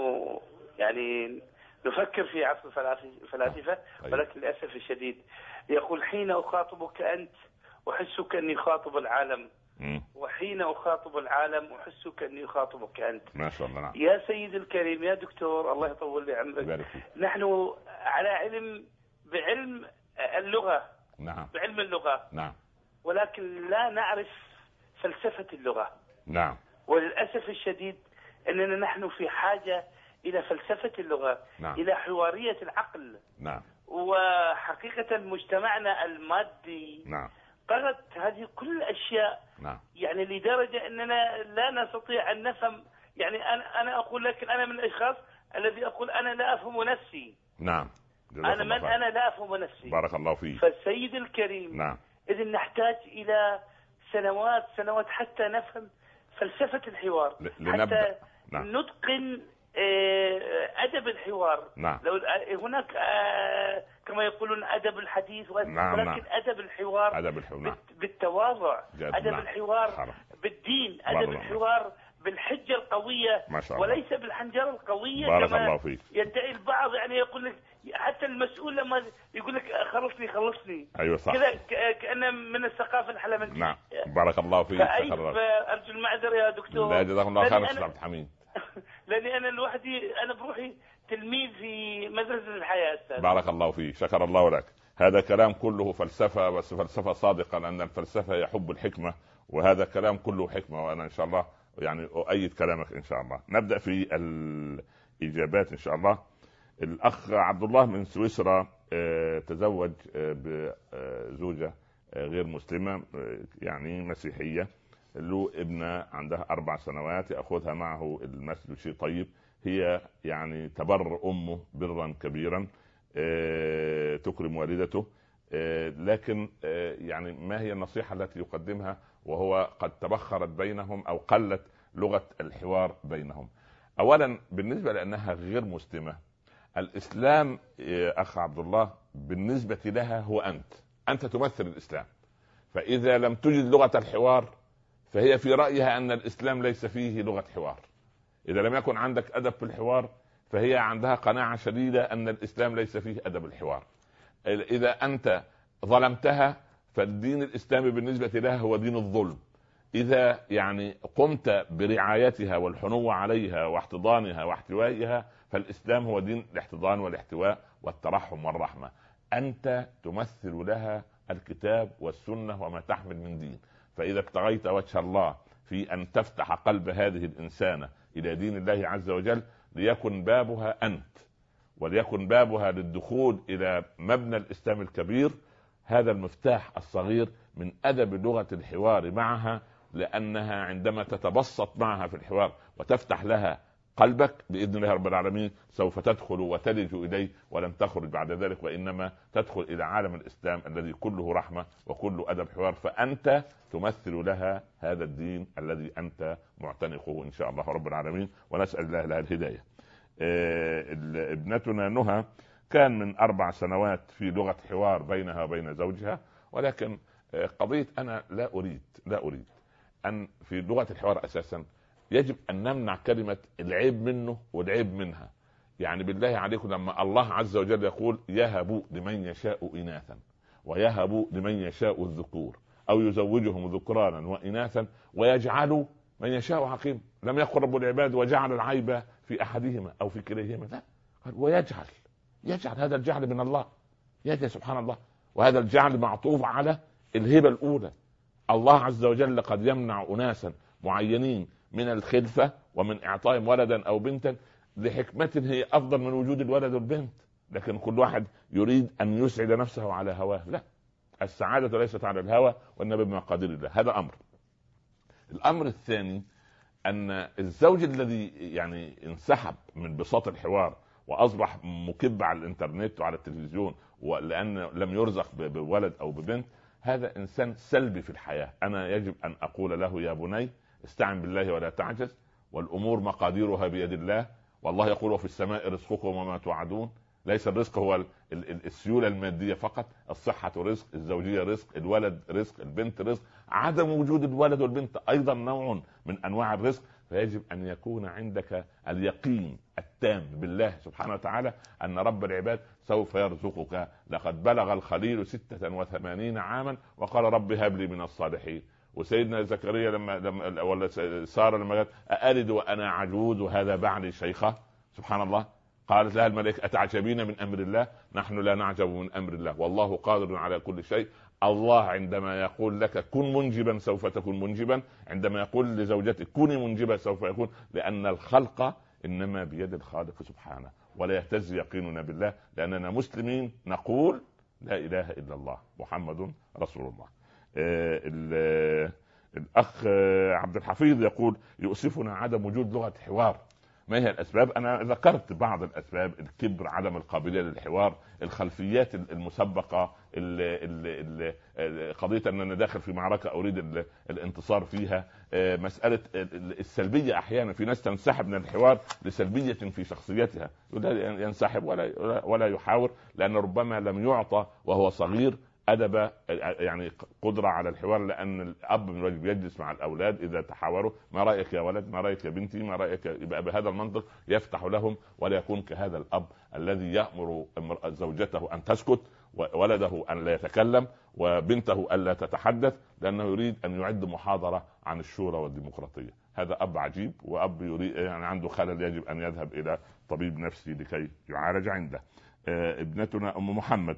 يعني نفكر في عصر الفلاسفة، ولكن للأسف الشديد يقول حين أخاطبك أنت أحسك أني أخاطب العالم، م. وحين أخاطب العالم أحسك أني أخاطبك أنت. ما شاء الله. نعم. يا سيد الكريم يا دكتور الله يطول لي عمرك، نحن على علم بعلم اللغة، نعم. بعلم اللغة، نعم. ولكن لا نعرف فلسفة اللغة. نعم. وللأسف الشديد أننا نحن في حاجة إلى فلسفة اللغة، نعم. إلى حوارية العقل. نعم. وحقيقة مجتمعنا المادي نعم. طغت هذه كل الأشياء، نعم. يعني لدرجة أننا لا نستطيع أن نفهم. يعني أنا أنا أقول لك أنا من الأشخاص الذي أقول أنا لا أفهم نفسي. نعم. أنا من أنا لا أفهم نفسي. بارك الله فيك. فالسيد الكريم، نعم. إذن نحتاج إلى سنوات سنوات حتى نفهم فلسفة الحوار، لنبدأ. حتى نعم. نتقن أدب الحوار. نعم. لو هناك كما يقولون أدب الحديث، نعم. ولكن نعم. أدب الحوار، أدب الحوار بالتواضع، أدب نعم. الحوار حرم. بالدين، أدب الحوار بالحجة القوية، ما شاء الله. وليس بالحنجرة القوية بارك كما الله فيك. يدعي البعض. يعني يقول لك حتى المسؤول لما يقول لك خلصني خلصني ايوه صح كذا كأنه من الثقافة الحلمانية. نعم. بارك الله فيك. أرجو المعذرة يا دكتور. لا جزاكم الله خير أستاذ عبد الحميد. لأني أنا لوحدي، أنا بروحي تلميذ في مدرسة الحياة أستاذ. بارك الله فيك. شكر الله لك. هذا كلام كله فلسفة، بس فلسفة صادقة، لأن الفلسفة يحب الحكمة، وهذا كلام كله حكمة، وأنا إن شاء الله يعني أؤيد كلامك إن شاء الله. نبدأ في الإجابات إن شاء الله. الأخ عبد الله من سويسرا تزوج بزوجة غير مسلمة، يعني مسيحية، له ابنة عندها أربع سنوات يأخذها معه المسجد، شيء طيب. هي يعني تبر أمه برا كبيرا، تكرم والدته، لكن يعني ما هي النصيحة التي يقدمها وهو قد تبخرت بينهم أو قلت لغة الحوار بينهم؟ أولا بالنسبة لأنها غير مسلمة، الإسلام أخ عبد الله بالنسبة لها هو أنت أنت تمثل الإسلام، فإذا لم تجد لغة الحوار فهي في رأيها أن الإسلام ليس فيه لغة حوار. إذا لم يكن عندك أدب في الحوار فهي عندها قناعة شديدة أن الإسلام ليس فيه أدب الحوار. إذا أنت ظلمتها فالدين الإسلامي بالنسبة لها هو دين الظلم. إذا يعني قمت برعايتها والحنو عليها واحتضانها واحتوائها فالإسلام هو دين الاحتضان والاحتواء والترحم والرحمة. أنت تمثل لها الكتاب والسنة وما تحمل من دين. فإذا ابتغيت وجه الله في أن تفتح قلب هذه الإنسانة إلى دين الله عز وجل ليكن بابها أنت، وليكن بابها للدخول إلى مبنى الإسلام الكبير، هذا المفتاح الصغير من أدب لغة الحوار معها، لأنها عندما تتبسط معها في الحوار وتفتح لها قلبك بإذن الله رب العالمين سوف تدخل وتلج إليه ولن تخرج بعد ذلك، وإنما تدخل إلى عالم الإسلام الذي كله رحمة وكله أدب حوار. فأنت تمثل لها هذا الدين الذي أنت معتنقه إن شاء الله رب العالمين، ونسأل الله لها الهداية. ابنتنا نهى كان من أربع سنوات في لغة حوار بينها وبين زوجها. ولكن قضية أنا لا أريد لا أريد أن في لغة الحوار أساسا يجب أن نمنع كلمة العيب منه والعيب منها. يعني بالله عليكم، لما الله عز وجل يقول يهب لمن يشاء إناثا ويهب لمن يشاء الذكور أو يزوجهم ذكرانا وإناثا ويجعل من يشاء عقيم، لم يقل رب العباد وجعل العيب في أحدهما أو في كليهما، لا، ويجعل يجعل هذا الجعل من الله، يجعل سبحان الله. وهذا الجعل معطوف على الهبة الأولى. الله عز وجل قد يمنع أناسا معينين من الخلفة ومن إعطائهم ولدا أو بنتا لحكمة هي أفضل من وجود الولد والبنت، لكن كل واحد يريد أن يسعد نفسه على هواه. لا، السعادة ليست على الهوى وإنما بمقادير الله. هذا أمر. الأمر الثاني أن الزوج الذي يعني انسحب من بساط الحوار وأصبح مكب على الإنترنت وعلى التلفزيون ولأن لم يرزق بولد أو ببنت، هذا إنسان سلبي في الحياة. أنا يجب أن أقول له يا بني استعن بالله ولا تعجز، والأمور مقاديرها بيد الله، والله يقول وفي السماء رزقكم وما توعدون. ليس الرزق هو السيولة المادية فقط، الصحة رزق، الزوجية رزق، الولد رزق، البنت رزق، عدم وجود الولد والبنت أيضا نوع من أنواع الرزق. فيجب أن يكون عندك اليقين التام بالله سبحانه وتعالى أن رب العباد سوف يرزقك. لقد بلغ الخليل ستة وثمانين عاما وقال رب هب لي من الصالحين. وسيدنا زكريا لما لما ولا سارة لما قالت أألد وأنا عجوز وهذا بعلي شيخة، سبحان الله، قالت لها الملائكة أتعجبين من أمر الله؟ نحن لا نعجب من أمر الله والله قادر على كل شيء. الله عندما يقول لك كن منجبا سوف تكون منجبا، عندما يقول لزوجتك كوني منجبا سوف يكون، لأن الخلق إنما بيد الخالق سبحانه. ولا يهتز يقيننا بالله لأننا مسلمين نقول لا إله إلا الله محمد رسول الله. آه الأخ عبد الحفيظ يقول يؤسفنا عدم وجود لغة حوار. ما هي الأسباب؟ أنا ذكرت بعض الأسباب: الكبر، عدم القابلية للحوار، الخلفيات المسبقة، قضية أن أنا داخل في معركة أريد الانتصار فيها، مسألة السلبية. أحيانا في ناس تنسحب من الحوار لسلبية في شخصيتها، ينسحب ولا ولا يحاور، لأن ربما لم يعطى وهو صغير أدب يعني قدرة على الحوار. لأن الأب من الواجب يجلس مع الأولاد إذا تحاوروا: ما رأيك يا ولد؟ ما رأيك يا بنتي؟ ما رأيك؟ يبقى بهذا المنطق يفتح لهم، ولا يكون كهذا الأب الذي يأمر زوجته أن تسكت وولده أن لا يتكلم وبنته أن لا تتحدث، لأنه يريد أن يعد محاضرة عن الشورى والديمقراطية. هذا أب عجيب، وأب يريد يعني عنده خلل، يجب أن يذهب إلى طبيب نفسي لكي يعالج عنده. ابنتنا أم محمد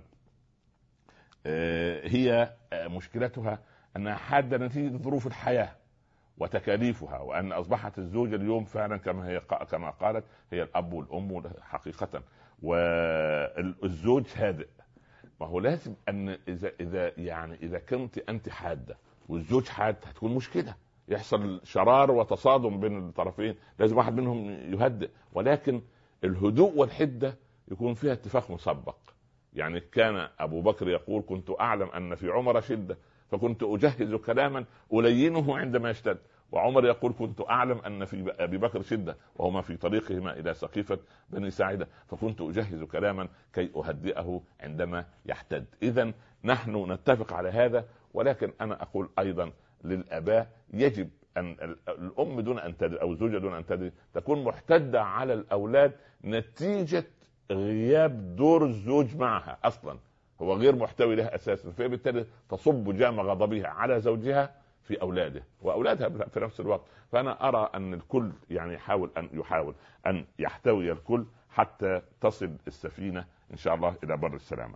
هي مشكلتها أنها حادة نتيجة ظروف الحياة وتكاليفها، وأن أصبحت الزوجة اليوم فعلا كما هي كما قالت هي الأب والأم حقيقة، والزوج هادئ. ما هو لازم أن إذا إذا يعني إذا كنت أنت حادة والزوج حاد هتكون مشكلة، يحصل شرار وتصادم بين الطرفين، لازم واحد منهم يهدئ. ولكن الهدوء والحدة يكون فيها اتفاق مسبق. يعني كان أبو بكر يقول: كنت أعلم أن في عمر شدة فكنت أجهز كلاما ألينه عندما يشتد. وعمر يقول: كنت أعلم أن في أبي بكر شدة وهما في طريقهما إلى سقيفة بني ساعدة فكنت أجهز كلاما كي أهدئه عندما يحتد. إذن نحن نتفق على هذا. ولكن أنا أقول أيضا للآباء يجب أن الأم دون أن تدري أو الزوجة دون أن تدري تكون محتدة على الأولاد نتيجة غياب دور الزوج معها. أصلا هو غير محتوي لها أساسا، فبالتالي تصب جام غضبها على زوجها في أولاده وأولادها في نفس الوقت. فأنا أرى أن الكل يعني يحاول أن يحاول أن يحتوي الكل حتى تصل السفينة إن شاء الله إلى بر السلامة.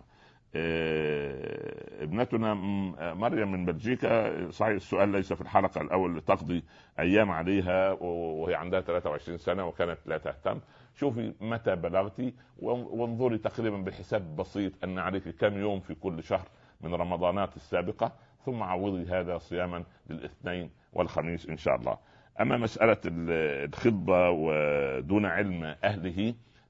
ابنتنا مريم من بلجيكا، صحيح السؤال ليس في الحلقة الأول، تقضي أيام عليها وهي عندها ثلاثة وعشرين سنة وكانت لا تهتم. شوفي متى بلغتي وانظري تقريبا بحساب بسيط أن عليك كم يوم في كل شهر من رمضانات السابقة، ثم عوضي هذا صياما للاثنين والخميس إن شاء الله. أما مسألة الخطبة ودون علم أهله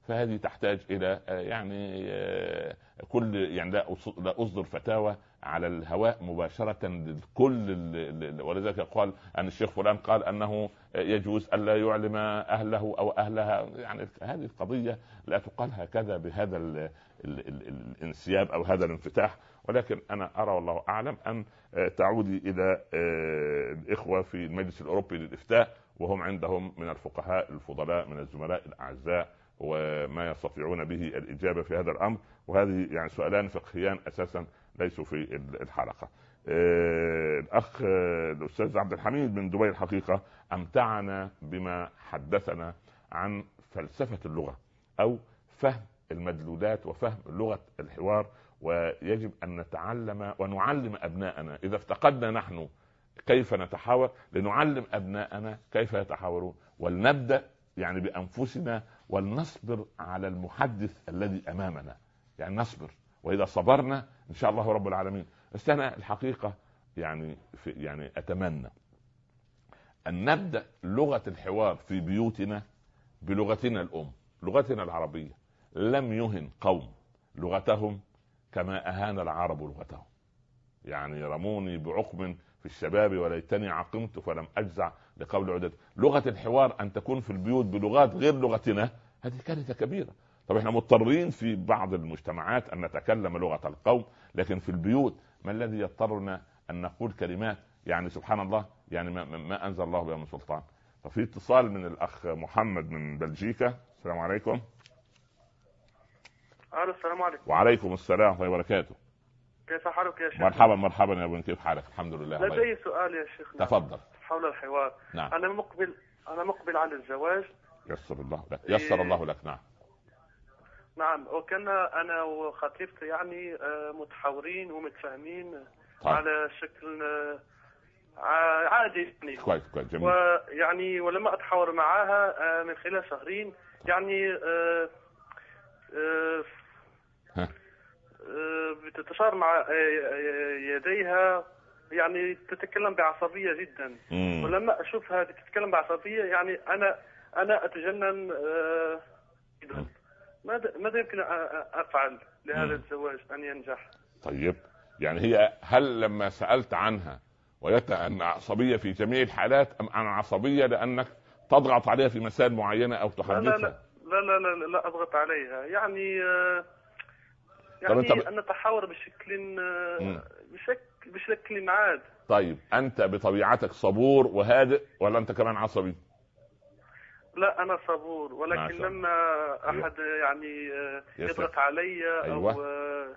فهذه تحتاج الى يعني كل يعني لا اصدر فتاوى على الهواء مباشره لكل، ولذلك قال ان الشيخ فلان قال انه يجوز الا يعلم اهله او اهلها. يعني هذه القضيه لا تقال هكذا بهذا ال ال ال الانسياب او هذا الانفتاح، ولكن انا ارى والله اعلم ان تعودي الى الاخوه في المجلس الاوروبي للافتاء، وهم عندهم من الفقهاء الفضلاء من الزملاء الاعزاء وما يستطيعون به الاجابه في هذا الامر. وهذه يعني سؤالان فقهيان اساسا ليسوا في الحلقه. الاخ الاستاذ عبد الحميد من دبي الحقيقه امتعنا بما حدثنا عن فلسفه اللغه او فهم المدلولات وفهم لغه الحوار، ويجب ان نتعلم ونعلم ابناءنا. اذا افتقدنا نحن كيف نتحاور لنعلم ابناءنا كيف يتحاورون، ولنبدا يعني بانفسنا ولنصبر على المحدث الذي امامنا، يعني نصبر، واذا صبرنا ان شاء الله رب العالمين. بس انا الحقيقه يعني في يعني اتمنى ان نبدا لغه الحوار في بيوتنا بلغتنا الام، لغتنا العربيه. لم يهن قوم لغتهم كما اهان العرب لغتهم. يعني رموني بعقم في الشباب وليتني عقمت فلم اجزع لقول عدد. لغه الحوار ان تكون في البيوت بلغات غير لغتنا هذه كارثه كبيره. طب احنا مضطرين في بعض المجتمعات ان نتكلم لغه القوم، لكن في البيوت ما الذي يضطرنا ان نقول كلمات يعني سبحان الله يعني ما, ما انزل الله بها من سلطان. ففي اتصال من الاخ محمد من بلجيكا. السلام عليكم. السلام عليكم. وعليكم السلام ورحمه الله وبركاته. كيف حالك يا شيخ؟ مرحبا مرحبا يا ابن، كيف حالك؟ الحمد لله. لدي سؤال يا شيخ. تفضل. حول الحوار. نعم. انا مقبل انا مقبل على الزواج. يسر الله لك. يسر إيه... الله لك. نعم نعم. وكان انا وخطيبتي يعني متحاورين ومتفاهمين طيب. على شكل عادي يعني. كويس كويس جميل. ويعني ولما اتحاور معها من خلال شهرين يعني أه أه بتتشار مع يديها، يعني تتكلم بعصبية جدا. مم. ولما أشوفها تتكلم بعصبية يعني أنا أنا أتجنن. ماذا ماذا يمكن أفعل لهذا مم. الزواج أن ينجح؟ طيب يعني هي هل لما سألت عنها وجدت أن عصبية في جميع الحالات أم أن عصبية لأنك تضغط عليها في مسائل معينة أو تحدثها؟ لا لا لا لا لا, لا, لا أضغط عليها يعني يعني طب... أن نتحاور بشكل بشكل بشكل عاد. طيب أنت بطبيعتك صبور وهادئ ولا أنت كمان عصبي؟ لا أنا صبور، ولكن لما أحد يعني يضغط علي أو أيوة.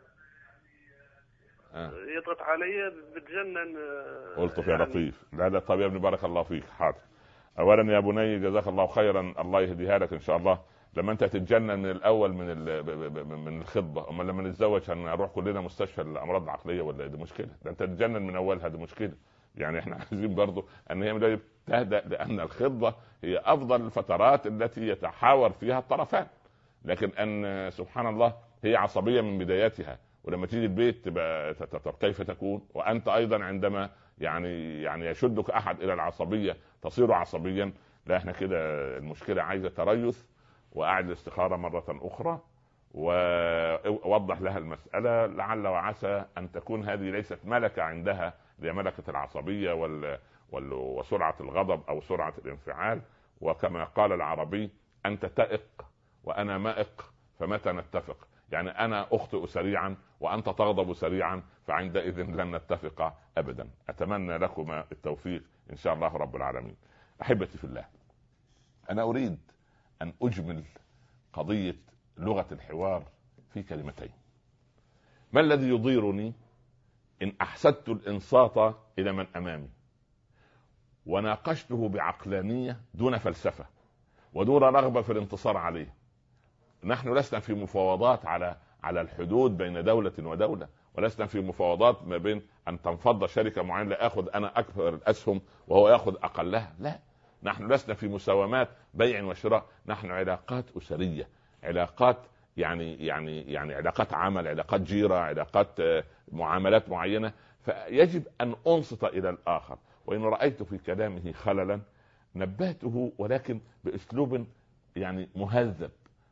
يضغط علي بتجنن. قلت يا لطيف. لا لا طيب يا ابني بارك الله فيك. حاضر. أولا يا بني جزاك الله خيرا، الله يهديها لك إن شاء الله. لما انت تتجنن من الاول من من الخطبه، اما لما نتزوج هنروح كلنا مستشفى الامراض العقليه ولا دي مشكله؟ ده انت تتجنن من اولها دي مشكله. يعني احنا عايزين برضو ان هي تهدأ، لان الخطبه هي افضل الفترات التي يتحاور فيها الطرفان. لكن ان سبحان الله هي عصبيه من بدايتها، ولما تيجي البيت تبقى كيف تكون؟ وانت ايضا عندما يعني يعني يشدك احد الى العصبيه تصير عصبيا. لا احنا كده المشكله عايزه تريث، وأعد الاستخارة مرة أخرى ووضح لها المسألة، لعل وعسى أن تكون هذه ليست ملكة عندها، هي ملكة العصبية وال... وال... وسرعة الغضب أو سرعة الانفعال. وكما قال العربي أنت تائق وأنا مائق فمتى نتفق؟ يعني أنا أخطئ سريعا وأنت تغضب سريعا، فعندئذ لن نتفق أبدا. أتمنى لكما التوفيق إن شاء الله رب العالمين. أحبتي في الله، أنا أريد أن أجمل قضية لغة الحوار في كلمتين. ما الذي يضيرني إن أحسدت الإنصات إلى من أمامي وناقشته بعقلانية دون فلسفة ودون رغبة في الانتصار عليه؟ نحن لسنا في مفاوضات على على الحدود بين دولة ودولة، ولسنا في مفاوضات ما بين أن تنفض شركة معينة لأخذ أنا أكثر الأسهم وهو يأخذ أقلها. لا، نحن لسنا في مساومات بيع وشراء، نحن علاقات أسرية، علاقات يعني يعني يعني علاقات عمل، علاقات جيرة، علاقات معاملات معينة. فيجب أن أنصت إلى الآخر، وإن رأيت في كلامه خللا نبهته، ولكن بأسلوب يعني مهذب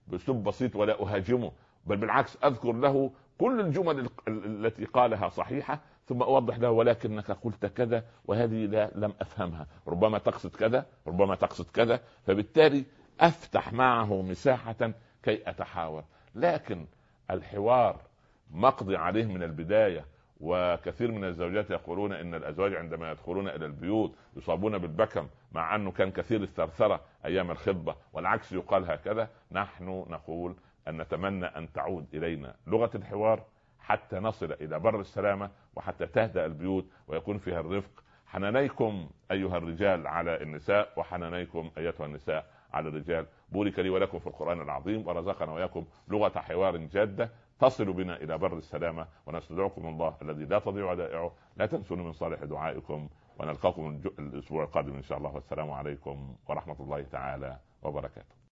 باسلوب بسيط ولا اهاجمه، بل بالعكس اذكر له كل الجمل التي قالها صحيحه، ثم اوضح له ولكنك قلت كذا وهذه لا لم افهمها، ربما تقصد كذا ربما تقصد كذا، فبالتالي افتح معه مساحه كي اتحاور. لكن الحوار مقضي عليه من البدايه، وكثير من الزوجات يقولون ان الازواج عندما يدخلون الى البيوت يصابون بالبكم، مع انه كان كثير الثرثره ايام الخطبه، والعكس يقال هكذا. نحن نقول ان نتمنى ان تعود الينا لغه الحوار حتى نصل الى بر السلامه، وحتى تهدأ البيوت ويكون فيها الرفق. حنانيكم ايها الرجال على النساء، وحنانيكم ايتها النساء على الرجال. بورك لي ولكم في القرآن العظيم، ورزقنا وإياكم لغة حوار جادة تصل بنا إلى بر السلامة، ونستودعكم الله الذي لا تضيع ودائعه. لا تنسوني من صالح دعائكم، ونلقاكم الأسبوع القادم إن شاء الله، والسلام عليكم ورحمة الله تعالى وبركاته.